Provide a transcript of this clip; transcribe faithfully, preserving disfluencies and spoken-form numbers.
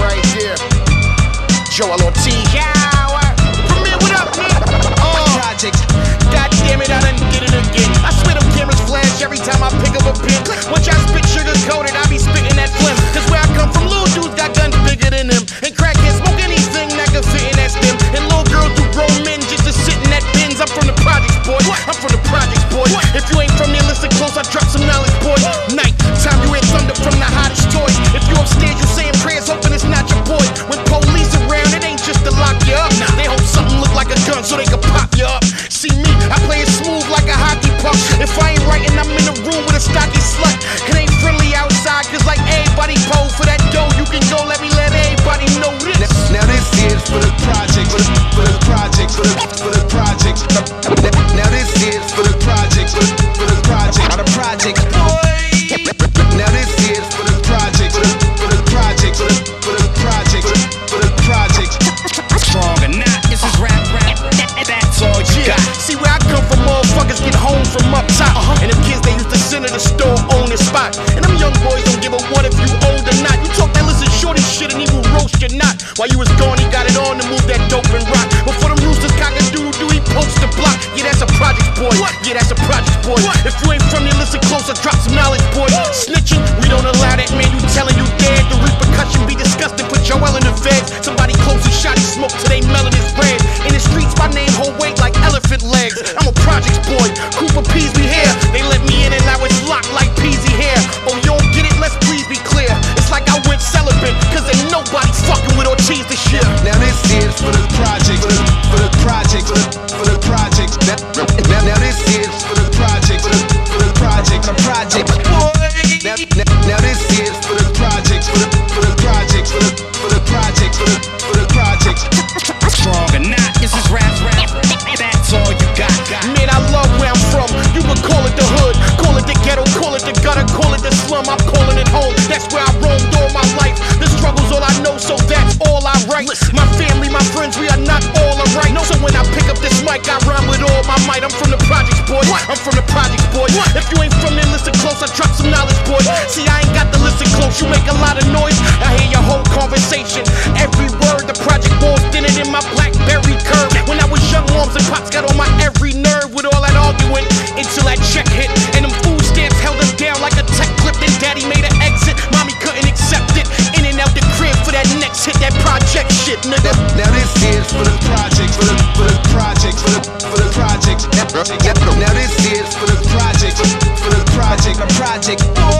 right there. Joel Ortiz. Premier, what up, man? Oh, project. God damn it, I done did it again. I swear them cameras flash every time I pick up a pen. Once I spit sugar coated, I be spitting that phlegm. Cause where I come from, little dudes got guns bigger than them. And crackheads smoke anything that can fit in that stem. And little girls do grown men just to sit in that bins. I'm from the projects, boy. I'm from the projects, boy. If you ain't from there, listen close, I drop some knowledge, boy. Night time, you hear thunder from the hottest toys. If you upstairs, you saying prayers, hoping it's not your boy. When police around, it ain't just to lock you up. They hope something look like a gun so they can pop you up. See me, I play it smooth like a hockey puck. If I ain't writing, I'm in a room with a stocky slut. It ain't friendly outside, cause like everybody pole for that dough. You can go, let me let everybody know this. Now, now this is for the project, for the, for the project, for the, for the project. Now, now this is for the project, for the, for the project, for the project. Now this is for the project, for the, for the project, for the, for the project, for the, for the project. Strong or not, this is rap, rap, that's all you Yeah, got. see where I come from, motherfuckers get home from up top. Uh-huh. And them kids, they used to center the store on the spot. And them young boys don't give a what if you old or not. You talk that listen shorty shit and he will roast you not. While you was gone, he got it on to move that dope and rock. Before them roosters cock a doodle do, he post the block. Yeah, that's a project boy. What? Yeah, that's a project boy. What? If you ain't from there, listen close, I drop some knowledge, boy. What? Snitching, we don't allow that, man. You telling you dead. The repercussion be disgusting. Put Joel in the feds. Somebody close and shot his smoke till they melon his red. In the streets, my name hold weight like elephant legs. I'm a projects boy. Cooper Peasley here. They let me in and now it's locked like Peasy hair. Oh, you don't get it? Let's please be clear. It's like I went celibate, cause ain't nobody fucking with Ortiz this year. Now this is for the project, for the, for the project, for the, for the project. Now, now, now this is for the project, for the, for the project, for the project. Now, now, now this is for the project, for the, for the project, for the, for the project, for the, for the project. Strong or not, this is rap, rap, that's all you got. Man, I love where I'm from. You could call it the hood, call it the ghetto, call it the gutter, call it the slum. I'm calling it home. That's where I roamed all my life. The struggle's all I know, so that's all I write. My family, my friends, we are not all alright. So when I pick up this mic, I rhyme with all my might. I'm from the projects, boy. I'm from the projects, boy. If you ain't from there, listen close. I drop some knowledge, boy. See, I ain't got to listen close. You make a lot of noise. I hear your whole conversation. Every word, the project boys did it in my Blackberry curve. When I was young, moms and pops got on my every nerve with all that arguing until that check hit. And them food stamps held us down like a tech clip. Then daddy made an exit. Mommy couldn't accept it. In and out the crib for that next hit, that project shit, nigga. Now this is for the project, for the, for the project, for the, for the project. Now, now this is for the project, for, for the project, the project.